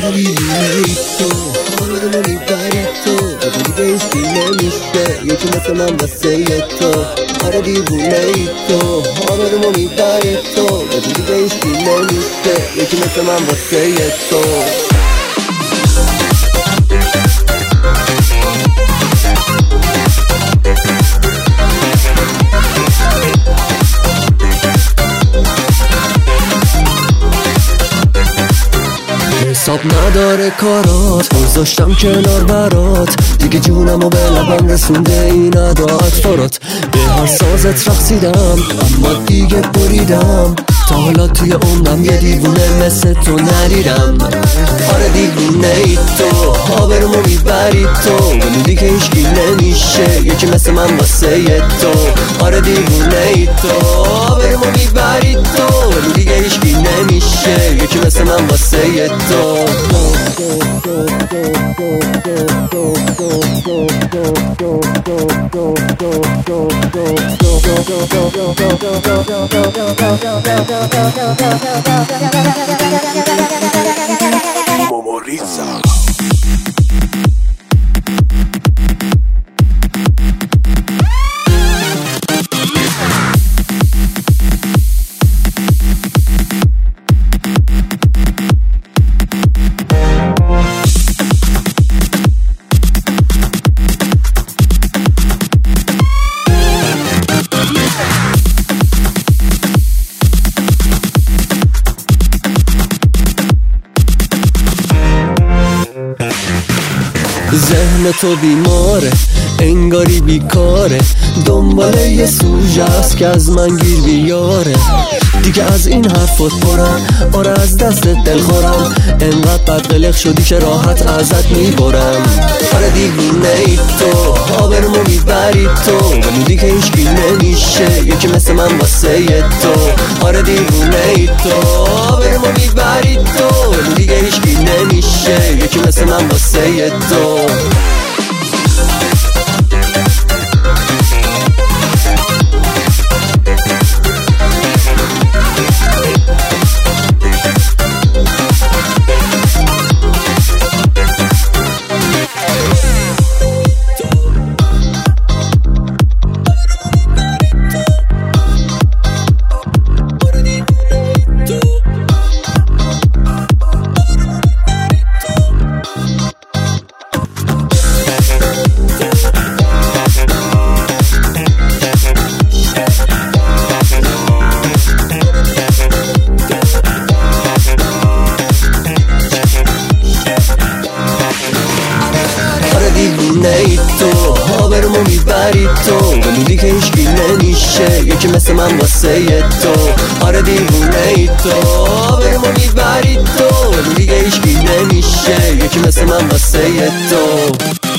آره دیوونه ای تو، آبرمو میبری تو، بگو دیگه هیچکی نمیشه یکی مثل من واسه تو. آره دیوونه ای تو، آبرمو میبری تو، بگو دیگه هیچکی نمیشه یکی مثل من واسه تو. حساب نداره کارات، گذاشتم کنار برات، دیگه جونمو به لبم رسونده این اداعت فرات. به هر سازت رقصیدم اما دیگه بریدم، تا حالا توی عمرم یه دیوونه مثل تو ندیدم. آره دیوونه ای تو، آبرمو میبری تو، ولی دیگه هیچکی نمیشه یکی مثل من واسه تو. آره دیوونه ای تو، آبرمو میبری تو، ولی دیگه هیچکی نمیشه یکی مثل من واسه تو. Momoriza. ذهن تو بیماره، انگاری بیکاره، دنبال یه سوژه است که از من گیر بیاره. دیگه از این حرفات پرم، آره از دستت دل خورم، انقدر بد قلق شدی که راحت ازت میبرم. آره دیوونه ای تو، آبرمو میبری تو، ولی دیگه هیچکی نمیشه یکی مثل من واسه تو. آره دیوونه ای تو، آبرمو میبری تو، ولی دیگه هیچکی نمیشه یکی مثل من واسه تو. دیوونه ای تو، آبرمو میبری تو، ولی دیگه هیچکی نمیشه یکی مثل من واسه تو. آره دیوونه ای تو، آبرمو میبری تو، ولی دیگه هیچکی نمیشه یکی مثل من واسه تو.